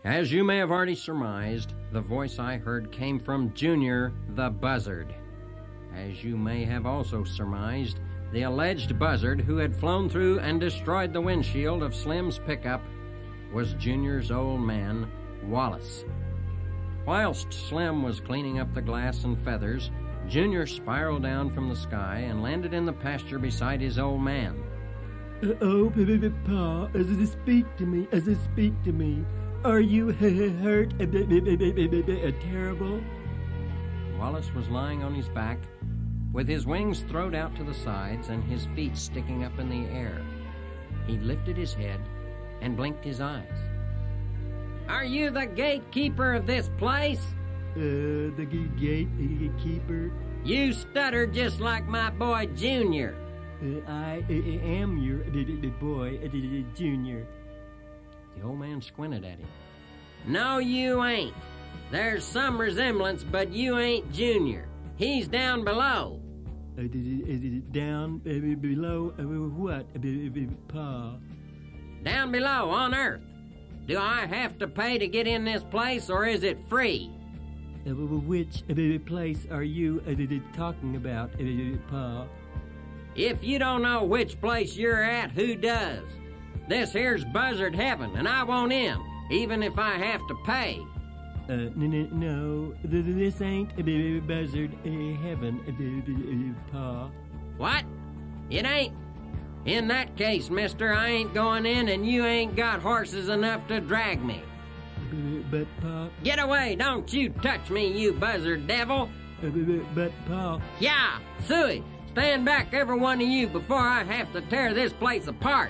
As you may have already surmised, the voice I heard came from Junior the Buzzard. As you may have also surmised, the alleged buzzard who had flown through and destroyed the windshield of Slim's pickup was Junior's old man, Wallace. Whilst Slim was cleaning up the glass and feathers, Junior spiraled down from the sky and landed in the pasture beside his old man. Oh, Pa, speak to me. Are you hurt? Terrible? Wallace was lying on his back, with his wings thrown out to the sides and his feet sticking up in the air. He lifted his head and blinked his eyes. "Are you the gatekeeper of this place?" The gatekeeper? You stutter just like my boy Junior. I am your boy, Junior. The old man squinted at him. "No, you ain't. There's some resemblance, but you ain't Junior. He's down below." Down below what, Pa? Down below, on Earth. Do I have to pay to get in this place, or is it free? Which place are you talking about, Pa? If you don't know which place you're at, who does? This here's Buzzard Heaven, and I won't in, even if I have to pay. No, this ain't Buzzard Heaven, Pa. What? It ain't? In that case, mister, I ain't going in, and you ain't got horses enough to drag me. But, Pa... Get away! Don't you touch me, you buzzard devil! But, Pa... Yeah! Suey! Stand back, every one of you, before I have to tear this place apart!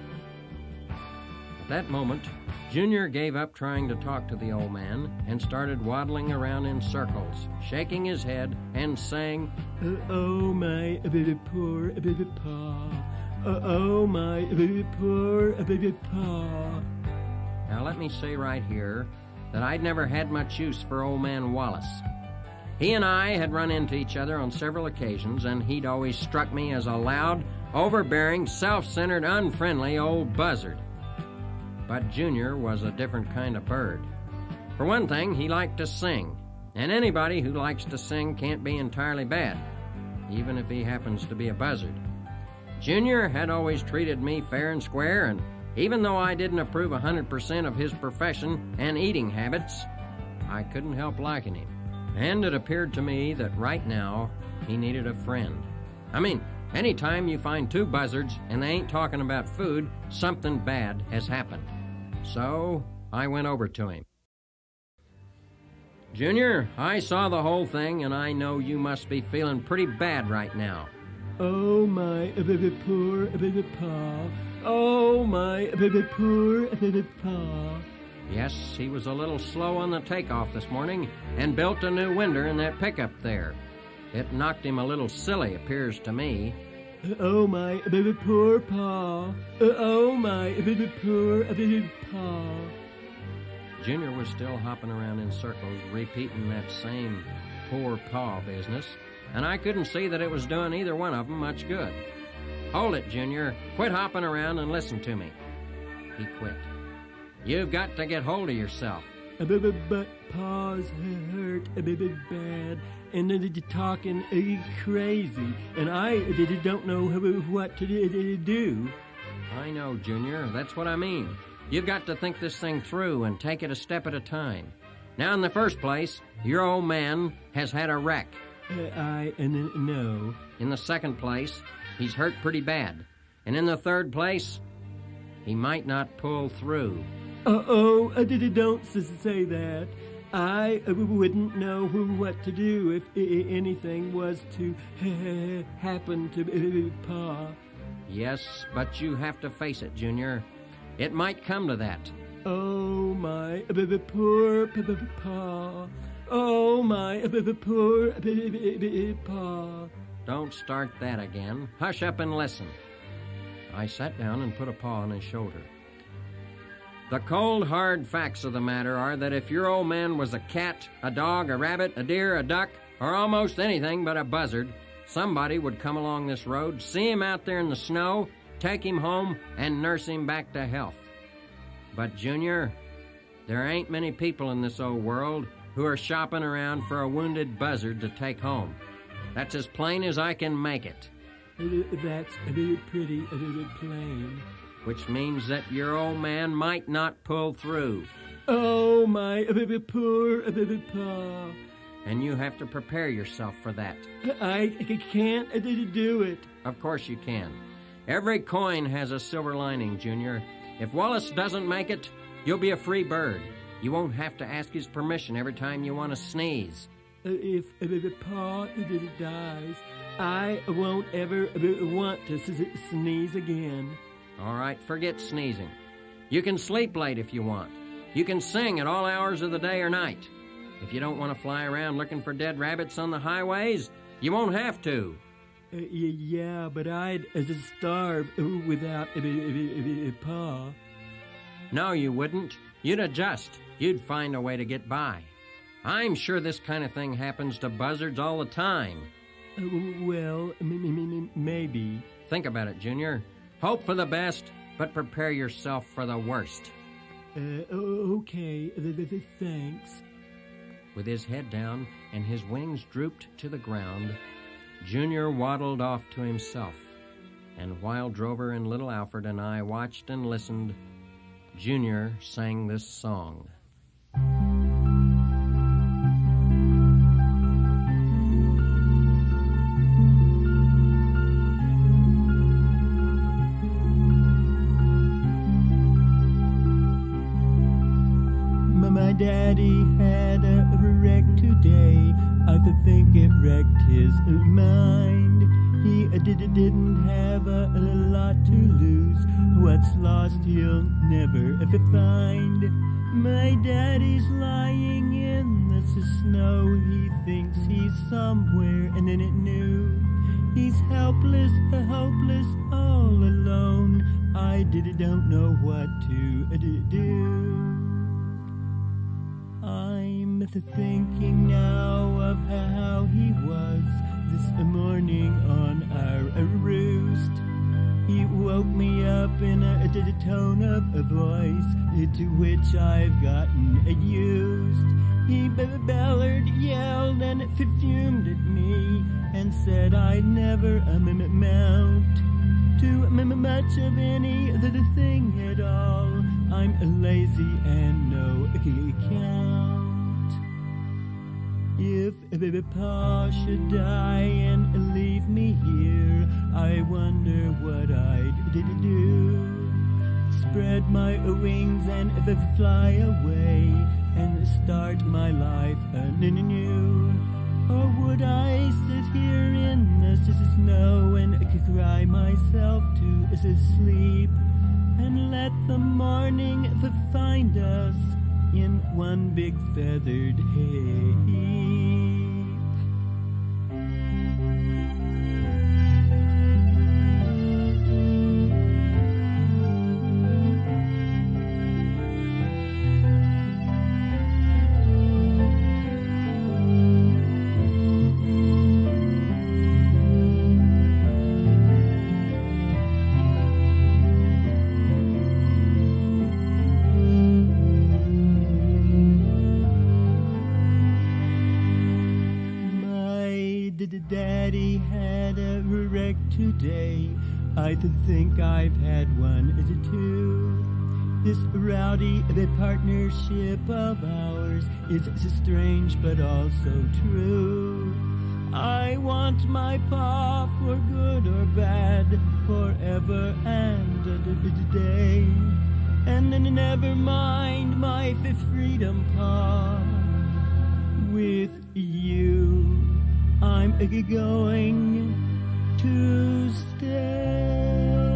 At that moment, Junior gave up trying to talk to the old man and started waddling around in circles, shaking his head and saying, Oh, my poor Pa. Oh, my poor Pa. Now let me say right here that I'd never had much use for old man Wallace. He and I had run into each other on several occasions, and he'd always struck me as a loud, overbearing, self-centered, unfriendly old buzzard. But Junior was a different kind of bird. For one thing, he liked to sing, and anybody who likes to sing can't be entirely bad, even if he happens to be a buzzard. Junior had always treated me fair and square, and even though I didn't approve 100% of his profession and eating habits, I couldn't help liking him. And it appeared to me that right now he needed a friend. I mean, anytime you find two buzzards and they ain't talking about food, something bad has happened. So I went over to him. Junior, I saw the whole thing, and I know you must be feeling pretty bad right now. Oh, my poor Pa. Oh, my poor Pa. Yes, he was a little slow on the takeoff this morning and built a new window in that pickup there. It knocked him a little silly, appears to me. Oh, my poor Pa. Oh, my poor Pa. Junior was still hopping around in circles, repeating that same poor pa business, and I couldn't see that it was doing either one of them much good. Hold it, Junior. Quit hopping around and listen to me. He quit. You've got to get hold of yourself. But Pa's hurt bad, and they're talking crazy, and I don't know what to do. I know, Junior. That's what I mean. You've got to think this thing through and take it a step at a time. Now, in the first place, your old man has had a wreck. I know. In the second place, he's hurt pretty bad. And in the third place, he might not pull through. Don't say that. I wouldn't know what to do if anything was to happen to Pa. Yes, but you have to face it, Junior. It might come to that. Oh, my poor Pa. Oh, my poor Pa. Don't start that again. Hush up and listen. I sat down and put a paw on his shoulder. The cold, hard facts of the matter are that if your old man was a cat, a dog, a rabbit, a deer, a duck, or almost anything but a buzzard, somebody would come along this road, see him out there in the snow, take him home, and nurse him back to health. But, Junior, There ain't many people in this old world who are shopping around for a wounded buzzard to take home. That's as plain as I can make it. That's pretty plain. Which means that your old man might not pull through. Oh, my poor pa. And you have to prepare yourself for that. I can't do it. Of course you can. Every coin has a silver lining, Junior. If Wallace doesn't make it, you'll be a free bird. You won't have to ask his permission every time you want to sneeze. If Pa dies, I won't ever want to sneeze again. All right, forget sneezing. You can sleep late if you want. You can sing at all hours of the day or night. If you don't want to fly around looking for dead rabbits on the highways, you won't have to. Yeah, but I'd starve without Pa. No, you wouldn't. You'd adjust. You'd find a way to get by. I'm sure this kind of thing happens to buzzards all the time. Well, maybe. Think about it, Junior. Hope for the best, but prepare yourself for the worst. Okay, thanks. With his head down and his wings drooped to the ground, Junior waddled off to himself. And while Drover and little Alfred and I watched and listened, Junior sang this song. My daddy had a wreck today. I think it wrecked his mind. He didn't have a lot to lose. What's lost he'll never ever find. My daddy's lying in the snow. He thinks he's somewhere and then it knew. He's helpless, hopeless, all alone. I don't know what to do. I'm thinking now of how he was this morning on our roost. He woke me up in a tone of a voice to which I've gotten used. He bellered, yelled, and fumed at me and said I'd never amount to much of any thing at all. I'm lazy and no account. If Pa should die and leave me here, I wonder what I'd do. Spread my wings and fly away and start my life anew. Or would I sit here in the snow and cry myself to sleep and let the morning find us in one big feathered heap? Daddy had a wreck today. I think I've had one too. This rowdy partnership of ours is strange but also true. I want my Pa for good or bad, forever and a day. And then never mind my freedom, Pa. With you I'm going to stay.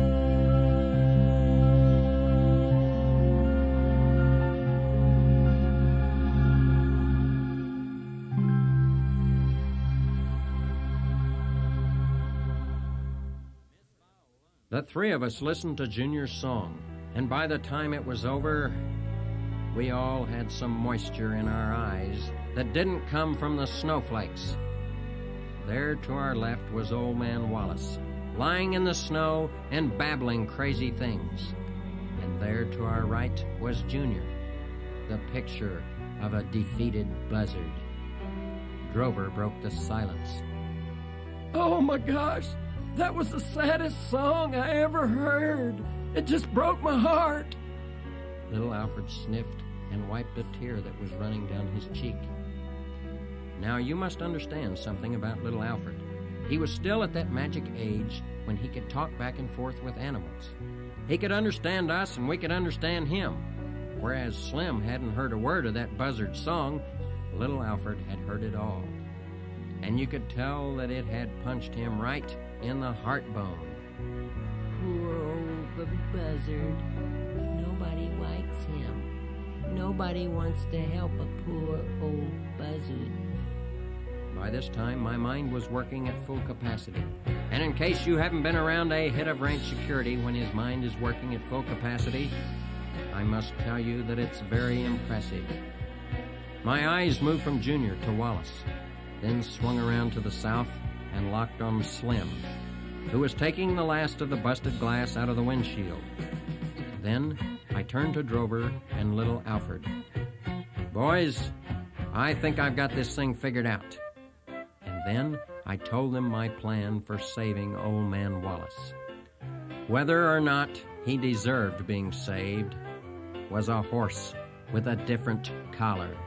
The three of us listened to Junior's song, and by the time it was over, we all had some moisture in our eyes that didn't come from the snowflakes. There to our left was Old Man Wallace, lying in the snow and babbling crazy things. And there to our right was Junior. the picture of a defeated buzzard. Drover broke the silence. Oh my gosh, that was the saddest song I ever heard. It just broke my heart. Little Alfred sniffed and wiped a tear that was running down his cheek. Now you must understand something about little Alfred. He was still at that magic age when he could talk back and forth with animals. He could understand us and we could understand him. Whereas Slim hadn't heard a word of that buzzard song, little Alfred had heard it all. And you could tell that it had punched him right in the heart bone. Poor old buzzard. Nobody likes him. Nobody wants to help a poor old buzzard. By this time, my mind was working at full capacity. And in case you haven't been around a head of ranch security when his mind is working at full capacity, I must tell you that it's very impressive. My eyes moved from Junior to Wallace, then swung around to the south and locked on Slim, who was taking the last of the busted glass out of the windshield. Then I turned to Drover and little Alfred. Boys, I think I've got this thing figured out. And then I told them my plan for saving Old Man Wallace. Whether or not he deserved being saved was a horse with a different collar.